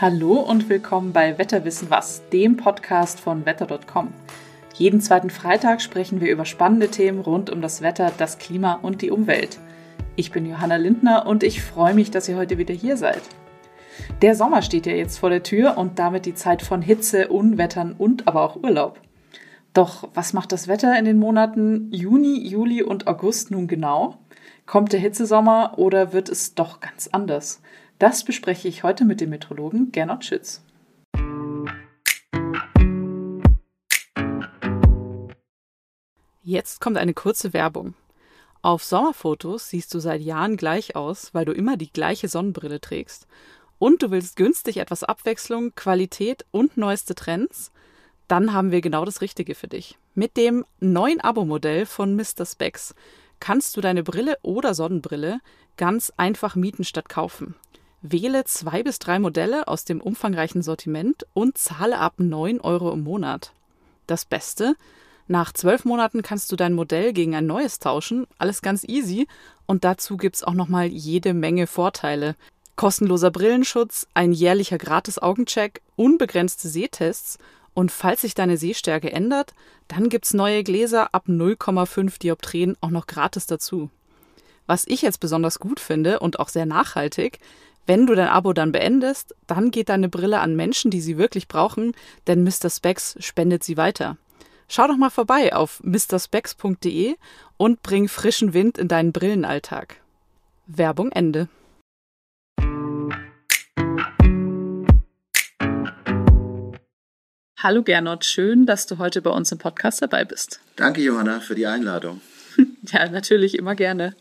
Hallo und willkommen bei Wetter wissen was, dem Podcast von wetter.com. Jeden zweiten Freitag sprechen wir über spannende Themen rund um das Wetter, das Klima und die Umwelt. Ich bin Johanna Lindner und ich freue mich, dass ihr heute wieder hier seid. Der Sommer steht ja jetzt vor der Tür und damit die Zeit von Hitze, Unwettern und aber auch Urlaub. Doch was macht das Wetter in den Monaten Juni, Juli und August nun genau? Kommt der Hitzesommer oder wird es doch ganz anders? Das bespreche ich heute mit dem Meteorologen Gernot Schütz. Jetzt kommt eine kurze Werbung. Auf Sommerfotos siehst du seit Jahren gleich aus, weil du immer die gleiche Sonnenbrille trägst. Und du willst günstig etwas Abwechslung, Qualität und neueste Trends? Dann haben wir genau das Richtige für dich. Mit dem neuen Abo-Modell von Mr. Spex kannst du deine Brille oder Sonnenbrille ganz einfach mieten statt kaufen. Wähle 2 bis 3 Modelle aus dem umfangreichen Sortiment und zahle ab 9 € im Monat. Das Beste: Nach 12 Monaten kannst du dein Modell gegen ein neues tauschen, alles ganz easy, und dazu gibt's auch nochmal jede Menge Vorteile. Kostenloser Brillenschutz, ein jährlicher Gratis-Augencheck, unbegrenzte Sehtests und falls sich deine Sehstärke ändert, dann gibt's neue Gläser ab 0,5 Dioptrien auch noch gratis dazu. Was ich jetzt besonders gut finde und auch sehr nachhaltig: Wenn du dein Abo dann beendest, dann geht deine Brille an Menschen, die sie wirklich brauchen, denn Mr. Spex spendet sie weiter. Schau doch mal vorbei auf mrspex.de und bring frischen Wind in deinen Brillenalltag. Werbung Ende. Hallo Gernot, schön, dass du heute bei uns im Podcast dabei bist. Danke Johanna für die Einladung. Ja, natürlich, immer gerne.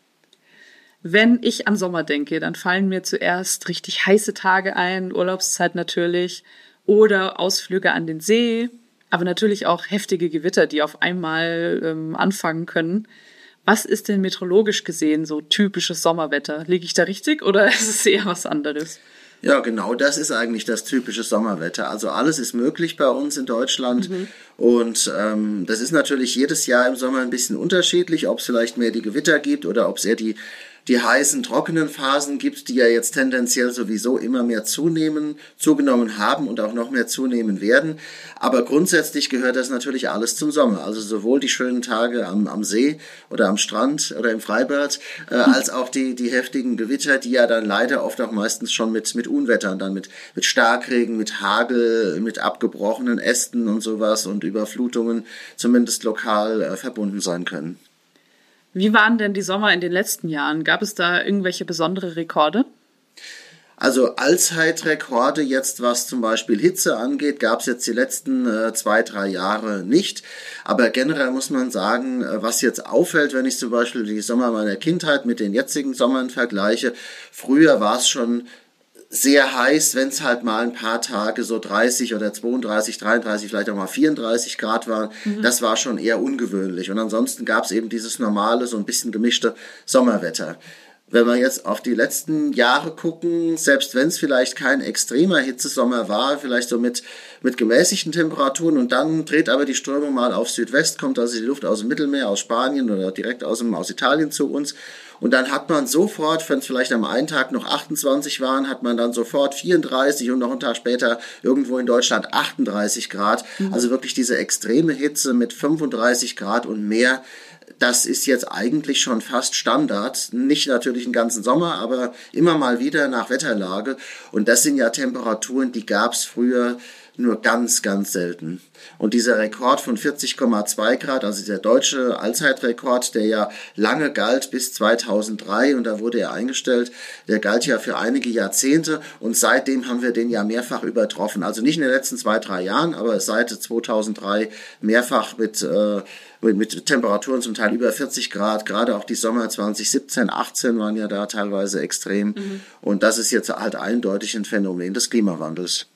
Wenn ich an Sommer denke, dann fallen mir zuerst richtig heiße Tage ein, Urlaubszeit natürlich, oder Ausflüge an den See, aber natürlich auch heftige Gewitter, die auf einmal anfangen können. Was ist denn meteorologisch gesehen so typisches Sommerwetter? Liege ich da richtig oder ist es eher was anderes? Ja, genau, das ist eigentlich das typische Sommerwetter. Also alles ist möglich bei uns in Deutschland. Und das ist natürlich jedes Jahr im Sommer ein bisschen unterschiedlich, ob es vielleicht mehr die Gewitter gibt oder ob es eher die heißen, trockenen Phasen gibt, die ja jetzt tendenziell sowieso immer mehr zugenommen haben und auch noch mehr zunehmen werden. Aber grundsätzlich gehört das natürlich alles zum Sommer. Also sowohl die schönen Tage am See oder am Strand oder im Freibad, als auch die heftigen Gewitter, die ja dann leider oft auch meistens schon mit Unwettern, dann mit Starkregen, mit Hagel, mit abgebrochenen Ästen und sowas und Überflutungen zumindest lokal verbunden sein können. Wie waren denn die Sommer in den letzten Jahren? Gab es da irgendwelche besondere Rekorde? Also Allzeitrekorde jetzt, was zum Beispiel Hitze angeht, gab es jetzt die letzten 2-3 Jahre nicht. Aber generell muss man sagen, was jetzt auffällt, wenn ich zum Beispiel die Sommer meiner Kindheit mit den jetzigen Sommern vergleiche, früher war es schon sehr heiß, wenn es halt mal ein paar Tage so 30 oder 32, 33, vielleicht auch mal 34 Grad waren. Das war schon eher ungewöhnlich. Und ansonsten gab es eben dieses normale, so ein bisschen gemischte Sommerwetter. Wenn wir jetzt auf die letzten Jahre gucken, selbst wenn es vielleicht kein extremer Hitzesommer war, vielleicht so mit gemäßigten Temperaturen, und dann dreht aber die Strömung mal auf Südwest, kommt also die Luft aus dem Mittelmeer, aus Spanien oder direkt aus Italien zu uns. Und dann hat man sofort, wenn es vielleicht am einen Tag noch 28 waren, hat man dann sofort 34 und noch einen Tag später irgendwo in Deutschland 38 Grad. Also wirklich diese extreme Hitze mit 35 Grad und mehr. Das ist jetzt eigentlich schon fast Standard. Nicht natürlich den ganzen Sommer, aber immer mal wieder nach Wetterlage. Und das sind ja Temperaturen, die gab es früher nur ganz, ganz selten. Und dieser Rekord von 40,2 Grad, also der deutsche Allzeitrekord, der ja lange galt bis 2003 und da wurde er eingestellt, der galt ja für einige Jahrzehnte und seitdem haben wir den ja mehrfach übertroffen. Also nicht in den letzten 2-3 Jahren, aber seit 2003 mehrfach mit Temperaturen zum Teil über 40 Grad, gerade auch die Sommer 2017, 18 waren ja da teilweise extrem. Und das ist jetzt halt eindeutig ein Phänomen des Klimawandels.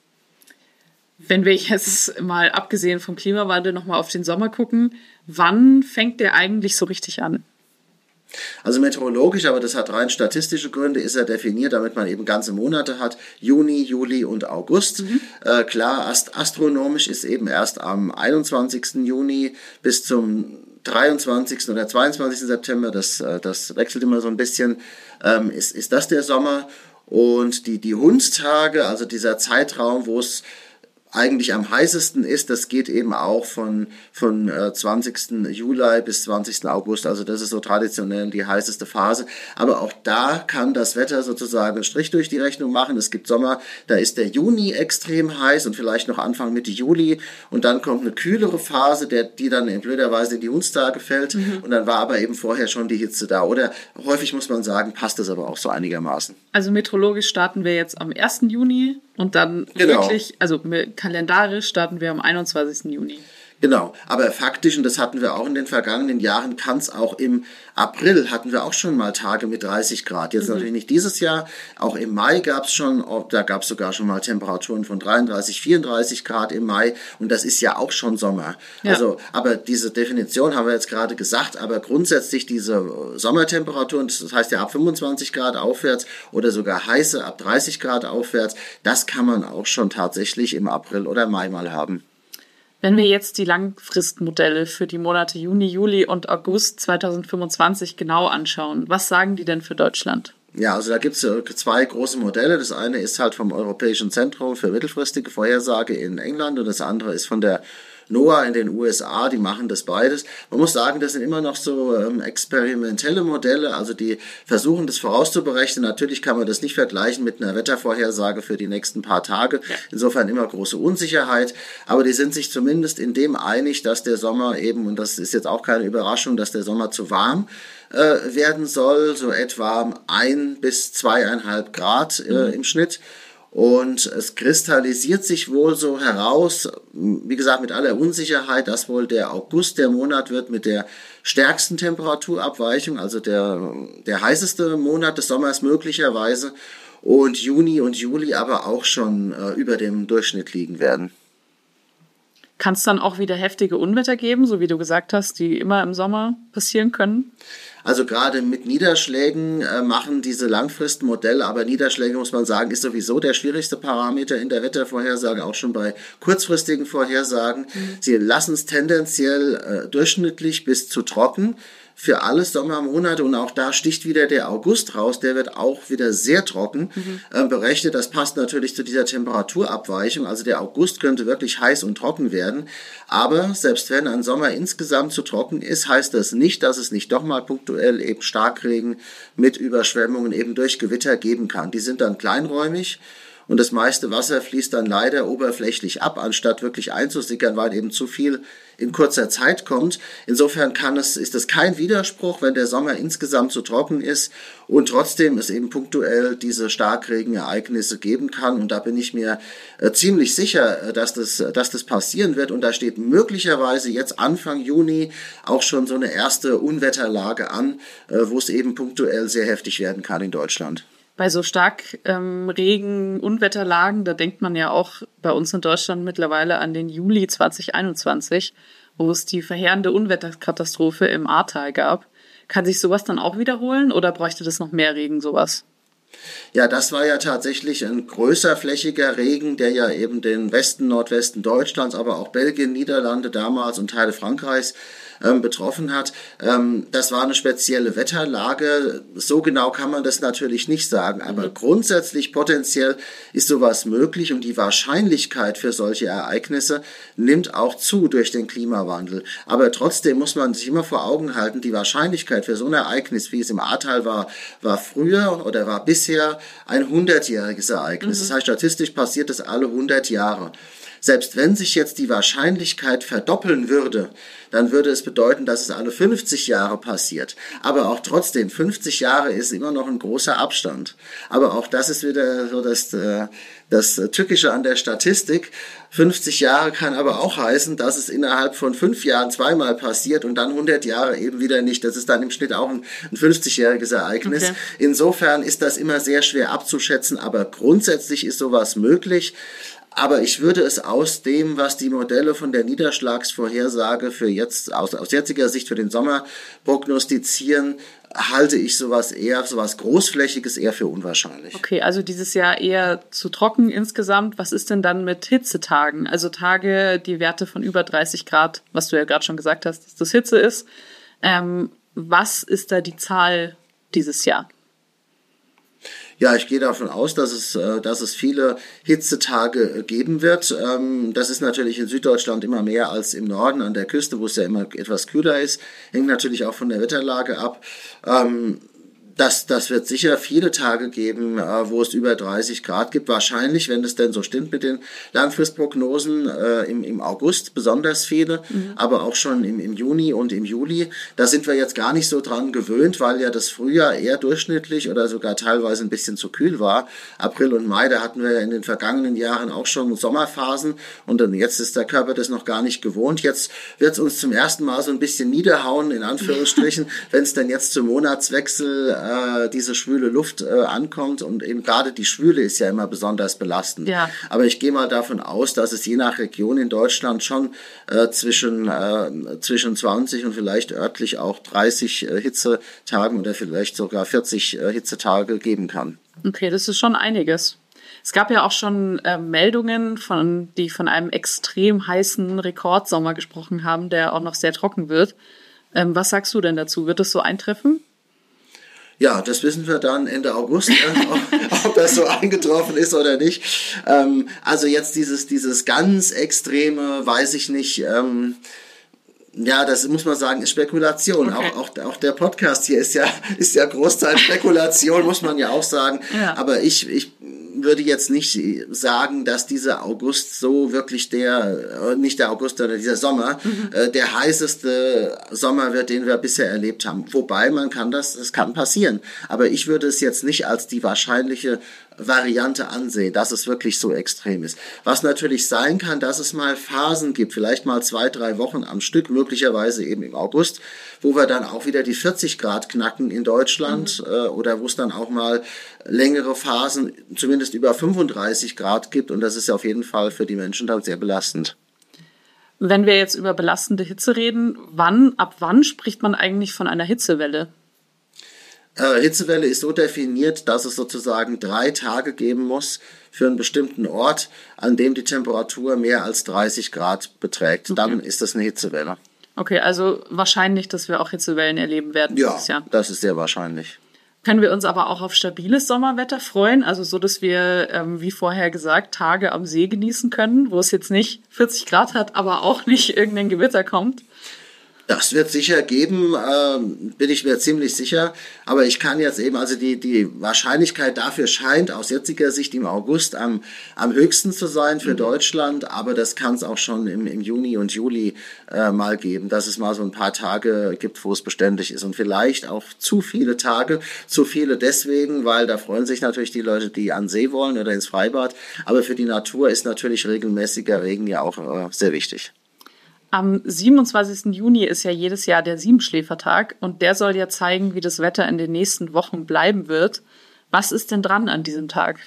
Wenn wir jetzt mal abgesehen vom Klimawandel nochmal auf den Sommer gucken, wann fängt der eigentlich so richtig an? Also meteorologisch, aber das hat rein statistische Gründe, ist er definiert, damit man eben ganze Monate hat, Juni, Juli und August. Klar, astronomisch ist eben erst am 21. Juni bis zum 23. oder 22. September, das wechselt immer so ein bisschen, ist das der Sommer. Und die Hundstage, also dieser Zeitraum, wo es eigentlich am heißesten ist, das geht eben auch von 20. Juli bis 20. August, also das ist so traditionell die heißeste Phase. Aber auch da kann das Wetter sozusagen einen Strich durch die Rechnung machen. Es gibt Sommer, da ist der Juni extrem heiß und vielleicht noch Anfang Mitte Juli und dann kommt eine kühlere Phase, die dann blöderweise in die Hundstage fällt und dann war aber eben vorher schon die Hitze da. Oder häufig muss man sagen, passt das aber auch so einigermaßen. Also meteorologisch starten wir jetzt am 1. Juni und dann wirklich, also kalendarisch starten wir am 21. Juni. Genau, aber faktisch, und das hatten wir auch in den vergangenen Jahren, kann es auch im April, hatten wir auch schon mal Tage mit 30 Grad. Jetzt natürlich nicht dieses Jahr, auch im Mai gab es schon, da gab es sogar schon mal Temperaturen von 33, 34 Grad im Mai und das ist ja auch schon Sommer. Ja. Also, aber diese Definition haben wir jetzt gerade gesagt, aber grundsätzlich diese Sommertemperaturen, das heißt ja ab 25 Grad aufwärts oder sogar heiße ab 30 Grad aufwärts, das kann man auch schon tatsächlich im April oder Mai mal haben. Wenn wir jetzt die Langfristmodelle für die Monate Juni, Juli und August 2025 genau anschauen, was sagen die denn für Deutschland? Ja, also da gibt es zwei große Modelle. Das eine ist halt vom Europäischen Zentrum für mittelfristige Vorhersage in England und das andere ist von der NOAA in den USA, die machen das beides. Man muss sagen, das sind immer noch so experimentelle Modelle, also die versuchen das vorauszuberechnen. Natürlich kann man das nicht vergleichen mit einer Wettervorhersage für die nächsten paar Tage. Ja. Insofern immer große Unsicherheit, aber die sind sich zumindest in dem einig, dass der Sommer eben, und das ist jetzt auch keine Überraschung, dass der Sommer zu warm werden soll, so etwa 1 bis 2,5 Grad im Schnitt. Und es kristallisiert sich wohl so heraus, wie gesagt, mit aller Unsicherheit, dass wohl der August der Monat wird mit der stärksten Temperaturabweichung, also der heißeste Monat des Sommers möglicherweise, und Juni und Juli aber auch schon über dem Durchschnitt liegen werden. Kann es dann auch wieder heftige Unwetter geben, so wie du gesagt hast, die immer im Sommer passieren können? Also gerade mit Niederschlägen machen diese Langfristmodelle, aber Niederschläge, muss man sagen, ist sowieso der schwierigste Parameter in der Wettervorhersage, auch schon bei kurzfristigen Vorhersagen. Sie lassen es tendenziell durchschnittlich bis zu trocken für alle Sommermonate und auch da sticht wieder der August raus, der wird auch wieder sehr trocken berechnet. Das passt natürlich zu dieser Temperaturabweichung, also der August könnte wirklich heiß und trocken werden, aber selbst wenn ein Sommer insgesamt zu trocken ist, heißt das nicht, dass es nicht doch mal punktuell eben Starkregen mit Überschwemmungen eben durch Gewitter geben kann. Die sind dann kleinräumig. Und das meiste Wasser fließt dann leider oberflächlich ab, anstatt wirklich einzusickern, weil eben zu viel in kurzer Zeit kommt. Insofern ist es kein Widerspruch, wenn der Sommer insgesamt zu trocken ist und trotzdem es eben punktuell diese Starkregenereignisse geben kann. Und da bin ich mir ziemlich sicher, dass das passieren wird. Und da steht möglicherweise jetzt Anfang Juni auch schon so eine erste Unwetterlage an, wo es eben punktuell sehr heftig werden kann in Deutschland. Bei so Starkregen, Unwetterlagen, da denkt man ja auch bei uns in Deutschland mittlerweile an den Juli 2021, wo es die verheerende Unwetterkatastrophe im Ahrtal gab. Kann sich sowas dann auch wiederholen oder bräuchte das noch mehr Regen, sowas? Ja, das war ja tatsächlich ein größerflächiger Regen, der ja eben den Westen, Nordwesten Deutschlands, aber auch Belgien, Niederlande damals und Teile Frankreichs betroffen hat. Das war eine spezielle Wetterlage. So genau kann man das natürlich nicht sagen, aber grundsätzlich potenziell ist sowas möglich und die Wahrscheinlichkeit für solche Ereignisse nimmt auch zu durch den Klimawandel. Aber trotzdem muss man sich immer vor Augen halten, die Wahrscheinlichkeit für so ein Ereignis, wie es im Ahrtal war früher oder war bisher ein 100-jähriges Ereignis. Das heißt, statistisch passiert das alle 100 Jahre. Selbst wenn sich jetzt die Wahrscheinlichkeit verdoppeln würde, dann würde es bedeuten, dass es alle 50 Jahre passiert. Aber auch trotzdem, 50 Jahre ist immer noch ein großer Abstand. Aber auch das ist wieder so das Tückische an der Statistik. 50 Jahre kann aber auch heißen, dass es innerhalb von 5 Jahren zweimal passiert und dann 100 Jahre eben wieder nicht. Das ist dann im Schnitt auch ein 50-jähriges Ereignis. Okay. Insofern ist das immer sehr schwer abzuschätzen, aber grundsätzlich ist sowas möglich. Aber ich würde es aus dem, was die Modelle von der Niederschlagsvorhersage für jetzt aus jetziger Sicht für den Sommer prognostizieren, halte ich sowas Großflächiges eher für unwahrscheinlich. Okay, also dieses Jahr eher zu trocken insgesamt. Was ist denn dann mit Hitzetagen? Also Tage, die Werte von über 30 Grad, was du ja gerade schon gesagt hast, dass das Hitze ist. Was ist da die Zahl dieses Jahr? Ja, ich gehe davon aus, dass es viele Hitzetage geben wird. Das ist natürlich in Süddeutschland immer mehr als im Norden an der Küste, wo es ja immer etwas kühler ist. Hängt natürlich auch von der Wetterlage ab. Das wird sicher viele Tage geben, wo es über 30 Grad gibt. Wahrscheinlich, wenn es denn so stimmt mit den Langfristprognosen, im August besonders viele, aber auch schon im Juni und im Juli. Da sind wir jetzt gar nicht so dran gewöhnt, weil ja das Frühjahr eher durchschnittlich oder sogar teilweise ein bisschen zu kühl war. April und Mai, da hatten wir ja in den vergangenen Jahren auch schon Sommerphasen und dann jetzt ist der Körper das noch gar nicht gewohnt. Jetzt wird es uns zum ersten Mal so ein bisschen niederhauen, in Anführungsstrichen, wenn es dann jetzt zum Monatswechsel diese schwüle Luft ankommt und eben gerade die Schwüle ist ja immer besonders belastend. Ja. Aber ich gehe mal davon aus, dass es je nach Region in Deutschland schon zwischen 20 und vielleicht örtlich auch 30 Hitzetagen oder vielleicht sogar 40 Hitzetage geben kann. Okay, das ist schon einiges. Es gab ja auch schon Meldungen, die von einem extrem heißen Rekordsommer gesprochen haben, der auch noch sehr trocken wird. Was sagst du denn dazu? Wird das so eintreffen? Ja, das wissen wir dann Ende August, ob das so eingetroffen ist oder nicht. Also jetzt dieses ganz extreme, weiß ich nicht, ja, das muss man sagen, ist Spekulation. Okay. Auch der Podcast hier ist ja Großteil Spekulation, muss man ja auch sagen. Ja. Aber ich würde jetzt nicht sagen, dass dieser August so wirklich nicht der August, sondern dieser Sommer, der heißeste Sommer wird, den wir bisher erlebt haben. Wobei es kann passieren. Aber ich würde es jetzt nicht als die wahrscheinliche Variante ansehen, dass es wirklich so extrem ist. Was natürlich sein kann, dass es mal Phasen gibt, vielleicht mal 2-3 Wochen am Stück, möglicherweise eben im August, wo wir dann auch wieder die 40 Grad knacken in Deutschland oder wo es dann auch mal längere Phasen, zumindest über 35 Grad gibt und das ist ja auf jeden Fall für die Menschen dann sehr belastend. Wenn wir jetzt über belastende Hitze reden, ab wann spricht man eigentlich von einer Hitzewelle? Hitzewelle ist so definiert, dass es sozusagen 3 Tage geben muss für einen bestimmten Ort, an dem die Temperatur mehr als 30 Grad beträgt. Okay. Dann ist das eine Hitzewelle. Okay, also wahrscheinlich, dass wir auch Hitzewellen erleben werden dieses Jahr. Ja, das ist sehr wahrscheinlich. Können wir uns aber auch auf stabiles Sommerwetter freuen, also so, dass wir, wie vorher gesagt, Tage am See genießen können, wo es jetzt nicht 40 Grad hat, aber auch nicht irgendein Gewitter kommt? Das wird sicher geben, bin ich mir ziemlich sicher. Aber ich kann jetzt eben, also die Wahrscheinlichkeit dafür scheint aus jetziger Sicht im August am höchsten zu sein für Deutschland. Aber das kann es auch schon im Juni und Juli mal geben, dass es mal so ein paar Tage gibt, wo es beständig ist. Und vielleicht auch zu viele Tage, zu viele deswegen, weil da freuen sich natürlich die Leute, die an See wollen oder ins Freibad. Aber für die Natur ist natürlich regelmäßiger Regen ja auch sehr wichtig. Am 27. Juni ist ja jedes Jahr der Siebenschläfertag und der soll ja zeigen, wie das Wetter in den nächsten Wochen bleiben wird. Was ist denn dran an diesem Tag?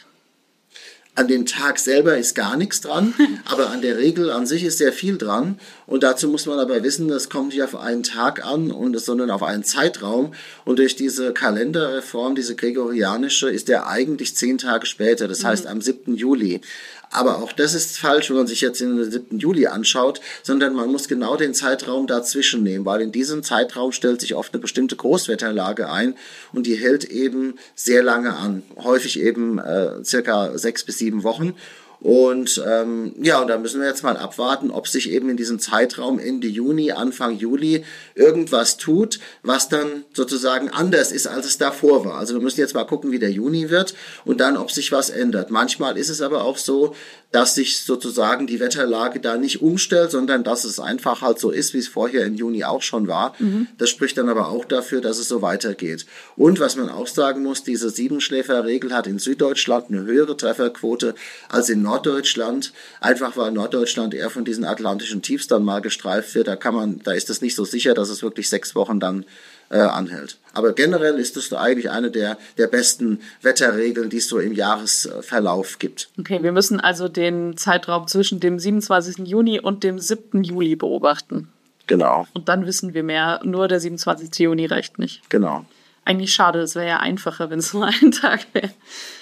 An dem Tag selber ist gar nichts dran, aber an der Regel an sich ist sehr viel dran. Und dazu muss man aber wissen, das kommt nicht auf einen Tag an, sondern auf einen Zeitraum. Und durch diese Kalenderreform, diese gregorianische, ist der eigentlich 10 Tage später, das heißt am 7. Juli. Aber auch das ist falsch, wenn man sich jetzt den 7. Juli anschaut, sondern man muss genau den Zeitraum dazwischen nehmen, weil in diesem Zeitraum stellt sich oft eine bestimmte Großwetterlage ein und die hält eben sehr lange an, häufig eben circa 6 bis 7 Wochen. Und und da müssen wir jetzt mal abwarten, ob sich eben in diesem Zeitraum Ende Juni, Anfang Juli irgendwas tut, was dann sozusagen anders ist, als es davor war. Also wir müssen jetzt mal gucken, wie der Juni wird und dann, ob sich was ändert. Manchmal ist es aber auch so, dass sich sozusagen die Wetterlage da nicht umstellt, sondern dass es einfach halt so ist, wie es vorher im Juni auch schon war. Das spricht dann aber auch dafür, dass es so weitergeht. Und was man auch sagen muss, diese Siebenschläferregel hat in Süddeutschland eine höhere Trefferquote als in Norddeutschland, einfach weil Norddeutschland eher von diesen atlantischen Tiefs dann mal gestreift wird. Da ist es nicht so sicher, dass es wirklich 6 Wochen dann anhält. Aber generell ist es eigentlich eine der besten Wetterregeln, die es so im Jahresverlauf gibt. Okay, wir müssen also den Zeitraum zwischen dem 27. Juni und dem 7. Juli beobachten. Genau. Und dann wissen wir mehr, nur der 27. Juni reicht nicht. Genau. Eigentlich schade, es wäre ja einfacher, wenn es nur ein Tag wäre.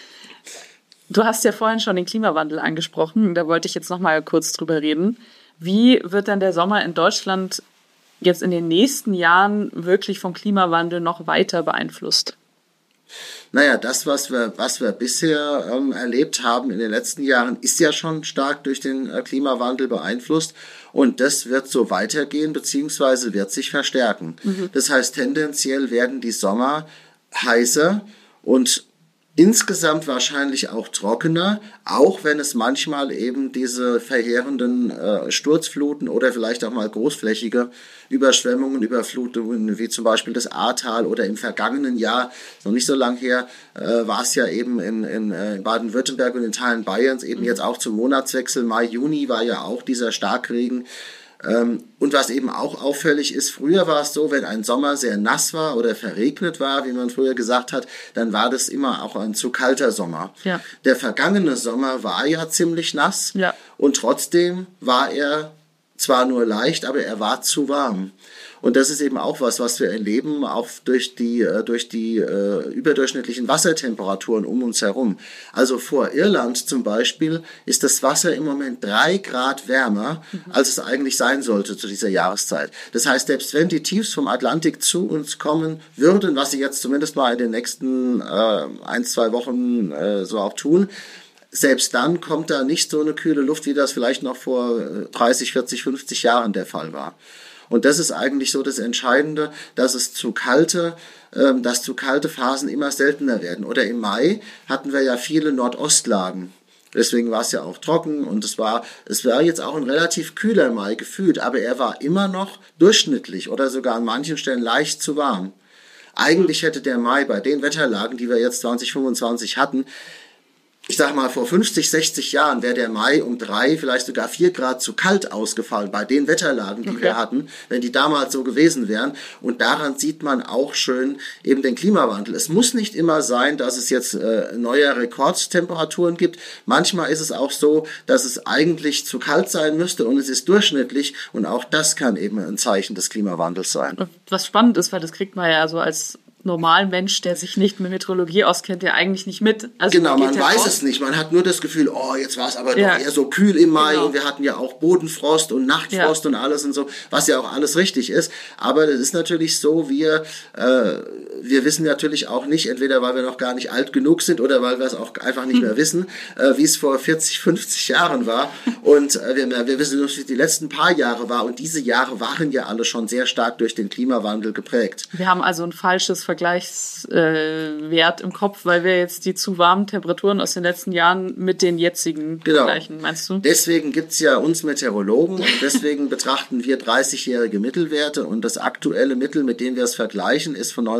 Du hast ja vorhin schon den Klimawandel angesprochen, da wollte ich jetzt noch mal kurz drüber reden. Wie wird denn der Sommer in Deutschland jetzt in den nächsten Jahren wirklich vom Klimawandel noch weiter beeinflusst? Naja, das, was wir bisher erlebt haben in den letzten Jahren, ist ja schon stark durch den Klimawandel beeinflusst. Und das wird so weitergehen, beziehungsweise wird sich verstärken. Das heißt, tendenziell werden die Sommer heißer und insgesamt wahrscheinlich auch trockener, auch wenn es manchmal eben diese verheerenden Sturzfluten oder vielleicht auch mal großflächige Überschwemmungen, Überflutungen, wie zum Beispiel das Ahrtal oder im vergangenen Jahr, noch nicht so lang her, war es ja eben in Baden-Württemberg und in Teilen Bayerns eben jetzt auch zum Monatswechsel Mai, Juni war ja auch dieser Starkregen. Und was eben auch auffällig ist, früher war es so, wenn ein Sommer sehr nass war oder verregnet war, wie man früher gesagt hat, dann war das immer auch ein zu kalter Sommer. Ja. Der vergangene Sommer war ja ziemlich nass und trotzdem war er zwar nur leicht, aber er war zu warm. Und das ist eben auch was wir erleben, auch durch die überdurchschnittlichen Wassertemperaturen um uns herum. Also vor Irland zum Beispiel ist das Wasser im Moment 3 Grad wärmer, als es eigentlich sein sollte zu dieser Jahreszeit. Das heißt, selbst wenn die Tiefs vom Atlantik zu uns kommen würden, was sie jetzt zumindest mal in den nächsten 1-2 Wochen so auch tun, selbst dann kommt da nicht so eine kühle Luft, wie das vielleicht noch vor 30, 40, 50 Jahren der Fall war. Und das ist eigentlich so das Entscheidende, dass zu kalte Phasen immer seltener werden. Oder im Mai hatten wir ja viele Nordostlagen. Deswegen war es ja auch trocken und es war jetzt auch ein relativ kühler Mai gefühlt, aber er war immer noch durchschnittlich oder sogar an manchen Stellen leicht zu warm. Eigentlich hätte der Mai bei den Wetterlagen, die wir jetzt 2025 hatten, ich sag mal, vor 50, 60 Jahren wäre der Mai um 3, vielleicht sogar 4 Grad zu kalt ausgefallen bei den Wetterlagen, die wir hatten, wenn die damals so gewesen wären. Und daran sieht man auch schön eben den Klimawandel. Es muss nicht immer sein, dass es jetzt neue Rekordtemperaturen gibt. Manchmal ist es auch so, dass es eigentlich zu kalt sein müsste und es ist durchschnittlich. Und auch das kann eben ein Zeichen des Klimawandels sein. Was spannend ist, weil das kriegt man ja so als Normalmensch, der sich nicht mit Meteorologie auskennt, ja eigentlich nicht mit. Also genau, man weiß es nicht. Man hat nur das Gefühl, jetzt war es aber doch eher so kühl im Mai und wir hatten ja auch Bodenfrost und Nachtfrost und alles und so, was ja auch alles richtig ist. Aber das ist natürlich so, wir wissen natürlich auch nicht, entweder weil wir noch gar nicht alt genug sind oder weil wir es auch einfach nicht mehr wissen, wie es vor 40, 50 Jahren war. Und wir wissen nur, wie es die letzten paar Jahre war. Und diese Jahre waren ja alle schon sehr stark durch den Klimawandel geprägt. Wir haben also ein falsches Vergleichswert im Kopf, weil wir jetzt die zu warmen Temperaturen aus den letzten Jahren mit den jetzigen vergleichen, meinst du? Deswegen gibt's ja uns Meteorologen und deswegen betrachten wir 30-jährige Mittelwerte und das aktuelle Mittel, mit dem wir es vergleichen, ist von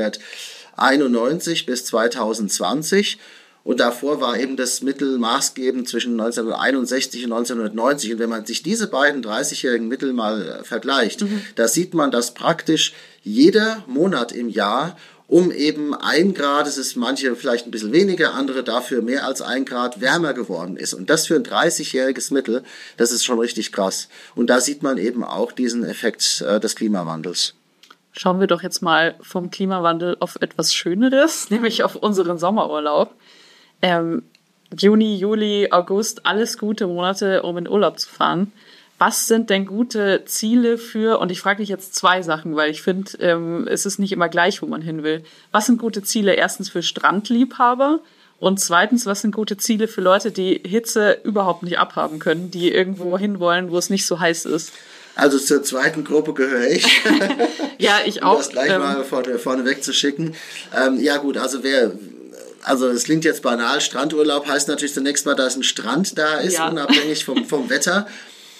1991 bis 2020. Und davor war eben das Mittel maßgebend zwischen 1961 und 1990. Und wenn man sich diese beiden 30-jährigen Mittel mal vergleicht, da sieht man, dass praktisch jeder Monat im Jahr um eben 1 Grad, es ist manche vielleicht ein bisschen weniger, andere dafür mehr als 1 Grad wärmer geworden ist. Und das für ein 30-jähriges Mittel, das ist schon richtig krass. Und da sieht man eben auch diesen Effekt des Klimawandels. Schauen wir doch jetzt mal vom Klimawandel auf etwas Schöneres, nämlich auf unseren Sommerurlaub. Juni, Juli, August, alles gute Monate, um in Urlaub zu fahren. Was sind denn gute Ziele und ich frage dich jetzt 2 Sachen, weil ich finde, es ist nicht immer gleich, wo man hin will. Was sind gute Ziele erstens für Strandliebhaber und zweitens, was sind gute Ziele für Leute, die Hitze überhaupt nicht abhaben können, die irgendwo hin wollen, wo es nicht so heiß ist? Also zur zweiten Gruppe gehöre ich. Ja, ich auch. Um das gleich mal vorne wegzuschicken. Ja gut, also es klingt jetzt banal, Strandurlaub heißt natürlich zunächst mal, dass ein Strand da ist, unabhängig vom Wetter.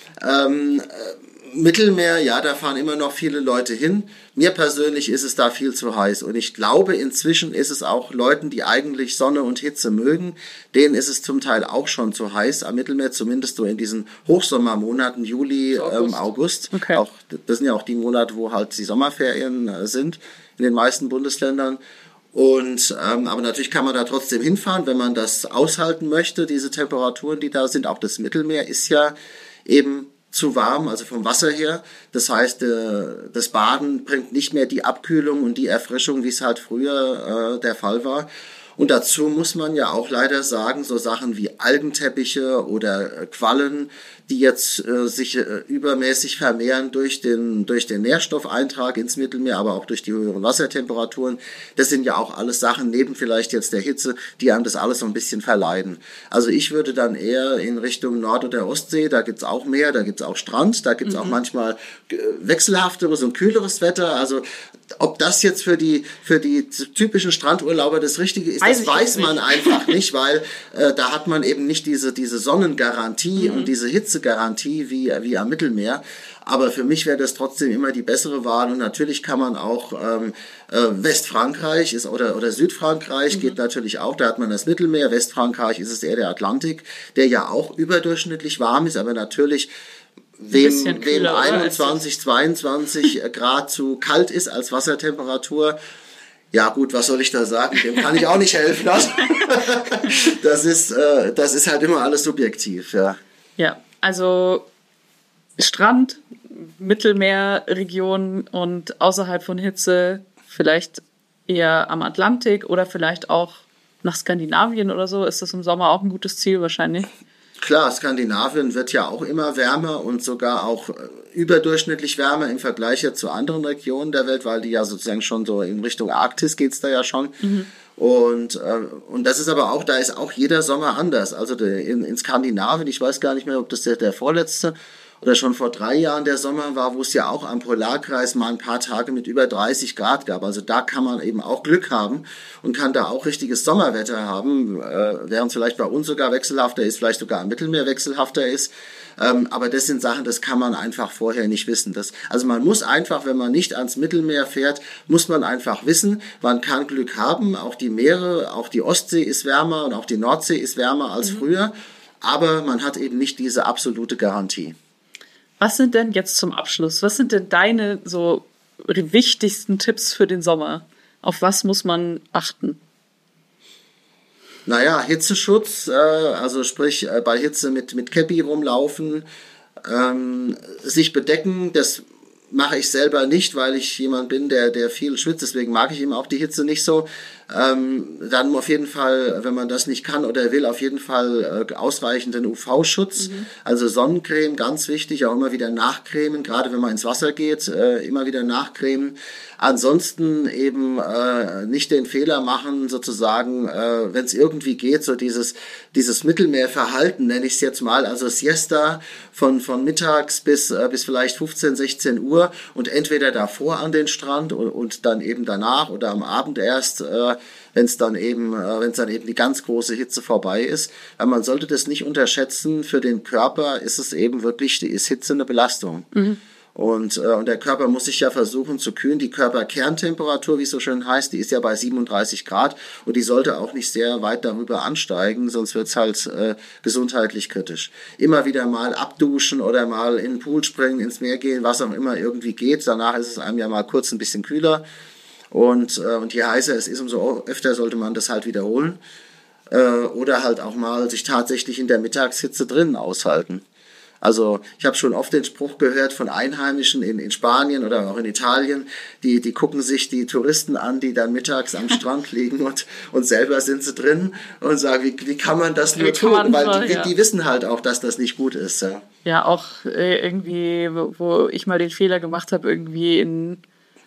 Mittelmeer, ja, da fahren immer noch viele Leute hin. Mir persönlich ist es da viel zu heiß. Und ich glaube, inzwischen ist es auch Leuten, die eigentlich Sonne und Hitze mögen, denen ist es zum Teil auch schon zu heiß. Am Mittelmeer zumindest so in diesen Hochsommermonaten, Juli, August. Okay. Auch, das sind ja auch die Monate, wo halt die Sommerferien sind in den meisten Bundesländern. Und aber natürlich kann man da trotzdem hinfahren, wenn man das aushalten möchte, diese Temperaturen, die da sind. Auch das Mittelmeer ist ja eben zu warm, also vom Wasser her. Das heißt, das Baden bringt nicht mehr die Abkühlung und die Erfrischung, wie es halt früher der Fall war. Und dazu muss man ja auch leider sagen, so Sachen wie Algenteppiche oder Quallen, die jetzt sich übermäßig vermehren durch den Nährstoffeintrag ins Mittelmeer, aber auch durch die höheren Wassertemperaturen. Das sind ja auch alles Sachen, neben vielleicht jetzt der Hitze, die einem das alles so ein bisschen verleiden. Also ich würde dann eher in Richtung Nord- oder Ostsee, da gibt's auch Meer, da gibt's auch Strand, da gibt's auch manchmal wechselhafteres und kühleres Wetter. Also ob das jetzt für die typischen Strandurlauber das Richtige ist, das weiß man einfach nicht, weil da hat man eben nicht diese Sonnengarantie und diese Hitzegarantie wie am Mittelmeer. Aber für mich wäre das trotzdem immer die bessere Wahl. Und natürlich kann man auch Westfrankreich oder Südfrankreich geht natürlich auch. Da hat man das Mittelmeer. Westfrankreich ist es eher der Atlantik, der ja auch überdurchschnittlich warm ist, aber natürlich wem 21, 22 Grad zu kalt ist als Wassertemperatur. Ja gut, was soll ich da sagen? Dem kann ich auch nicht helfen. Das ist halt immer alles subjektiv. Ja, also Strand, Mittelmeerregion und außerhalb von Hitze vielleicht eher am Atlantik oder vielleicht auch nach Skandinavien oder so. Ist das im Sommer auch ein gutes Ziel wahrscheinlich? Klar, Skandinavien wird ja auch immer wärmer und sogar auch überdurchschnittlich wärmer im Vergleich jetzt zu anderen Regionen der Welt, weil die ja sozusagen schon so in Richtung Arktis geht's da ja schon. Und das ist aber auch, da ist auch jeder Sommer anders. Also in Skandinavien, ich weiß gar nicht mehr, ob das der vorletzte oder schon vor 3 Jahren der Sommer war, wo es ja auch am Polarkreis mal ein paar Tage mit über 30 Grad gab. Also da kann man eben auch Glück haben und kann da auch richtiges Sommerwetter haben, während es vielleicht bei uns sogar wechselhafter ist, vielleicht sogar am Mittelmeer wechselhafter ist. Aber das sind Sachen, das kann man einfach vorher nicht wissen. Also man muss einfach, wenn man nicht ans Mittelmeer fährt, muss man einfach wissen, man kann Glück haben. Auch die Meere, auch die Ostsee ist wärmer und auch die Nordsee ist wärmer als früher. Aber man hat eben nicht diese absolute Garantie. Was sind denn jetzt zum Abschluss? Was sind denn deine so wichtigsten Tipps für den Sommer? Auf was muss man achten? Naja, Hitzeschutz, also sprich bei Hitze mit Käppi rumlaufen, sich bedecken, das mache ich selber nicht, weil ich jemand bin, der viel schwitzt, deswegen mag ich eben auch die Hitze nicht so. Dann auf jeden Fall, wenn man das nicht kann oder will, auf jeden Fall ausreichenden UV-Schutz. Also Sonnencreme, ganz wichtig, auch immer wieder nachcremen, gerade wenn man ins Wasser geht, immer wieder nachcremen. Ansonsten eben nicht den Fehler machen, sozusagen, wenn es irgendwie geht, so dieses Mittelmeerverhalten, nenne ich es jetzt mal, also Siesta von mittags bis vielleicht 15, 16 Uhr und entweder davor an den Strand und dann eben danach oder am Abend erst, wenn es dann eben die ganz große Hitze vorbei ist. Aber man sollte das nicht unterschätzen. Für den Körper ist Hitze eine Belastung. Und der Körper muss sich ja versuchen zu kühlen. Die Körperkerntemperatur, wie es so schön heißt, die ist ja bei 37 Grad und die sollte auch nicht sehr weit darüber ansteigen, sonst wird es halt gesundheitlich kritisch. Immer wieder mal abduschen oder mal in den Pool springen, ins Meer gehen, was auch immer irgendwie geht. Danach ist es einem ja mal kurz ein bisschen kühler. Und je heißer es ist, umso öfter sollte man das halt wiederholen. Oder halt auch mal sich tatsächlich in der Mittagshitze drinnen aushalten. Also ich habe schon oft den Spruch gehört von Einheimischen in Spanien oder auch in Italien, die gucken sich die Touristen an, die dann mittags am Strand liegen und selber sind sie drin und sagen, wie kann man das nur tun? Weil die wissen halt auch, dass das nicht gut ist. Ja, auch irgendwie, wo ich mal den Fehler gemacht habe, irgendwie in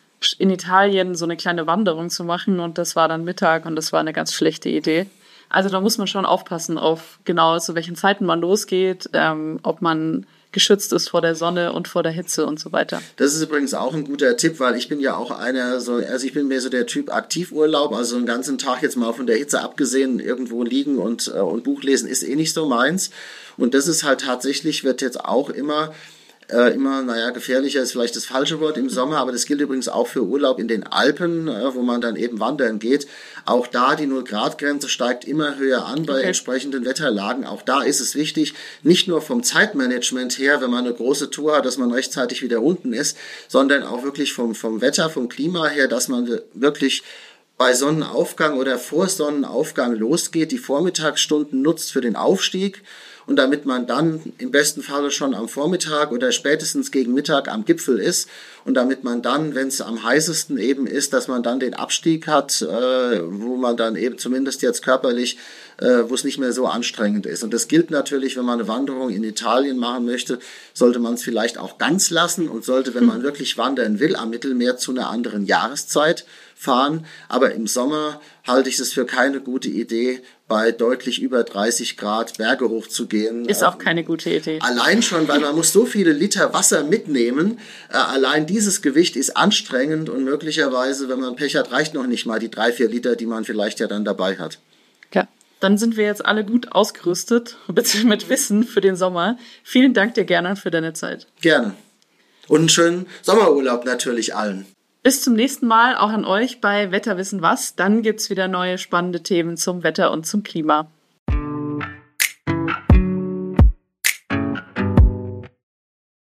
Italien so eine kleine Wanderung zu machen und das war dann Mittag und das war eine ganz schlechte Idee. Also da muss man schon aufpassen auf genau zu welchen Zeiten man losgeht, ob man geschützt ist vor der Sonne und vor der Hitze und so weiter. Das ist übrigens auch ein guter Tipp, weil ich bin ja auch ich bin mehr so der Typ Aktivurlaub, also den ganzen Tag jetzt mal von der Hitze abgesehen, irgendwo liegen und Buch lesen ist eh nicht so meins. Und das ist halt tatsächlich, wird jetzt auch immer gefährlicher ist vielleicht das falsche Wort im Sommer, aber das gilt übrigens auch für Urlaub in den Alpen, wo man dann eben wandern geht. Auch da die 0-Grad-Grenze steigt immer höher an bei entsprechenden Wetterlagen. Auch da ist es wichtig, nicht nur vom Zeitmanagement her, wenn man eine große Tour hat, dass man rechtzeitig wieder unten ist, sondern auch wirklich vom Wetter, vom Klima her, dass man wirklich bei Sonnenaufgang oder vor Sonnenaufgang losgeht, die Vormittagsstunden nutzt für den Aufstieg und damit man dann im besten Falle schon am Vormittag oder spätestens gegen Mittag am Gipfel ist und damit man dann, wenn es am heißesten eben ist, dass man dann den Abstieg hat, wo man dann eben zumindest jetzt körperlich, wo es nicht mehr so anstrengend ist. Und das gilt natürlich, wenn man eine Wanderung in Italien machen möchte, sollte man es vielleicht auch ganz lassen und sollte, wenn man wirklich wandern will, am Mittelmeer zu einer anderen Jahreszeit fahren. Aber im Sommer halte ich es für keine gute Idee, bei deutlich über 30 Grad Berge hochzugehen. Ist auch keine gute Idee. Allein schon, weil man muss so viele Liter Wasser mitnehmen. Allein dieses Gewicht ist anstrengend und möglicherweise, wenn man Pech hat, reicht noch nicht mal die 3-4 Liter, die man vielleicht ja dann dabei hat. Ja, dann sind wir jetzt alle gut ausgerüstet mit Wissen für den Sommer. Vielen Dank dir, Gernot, für deine Zeit. Gerne. Und einen schönen Sommerurlaub natürlich allen. Bis zum nächsten Mal, auch an euch bei Wetter wissen was. Dann gibt's wieder neue spannende Themen zum Wetter und zum Klima.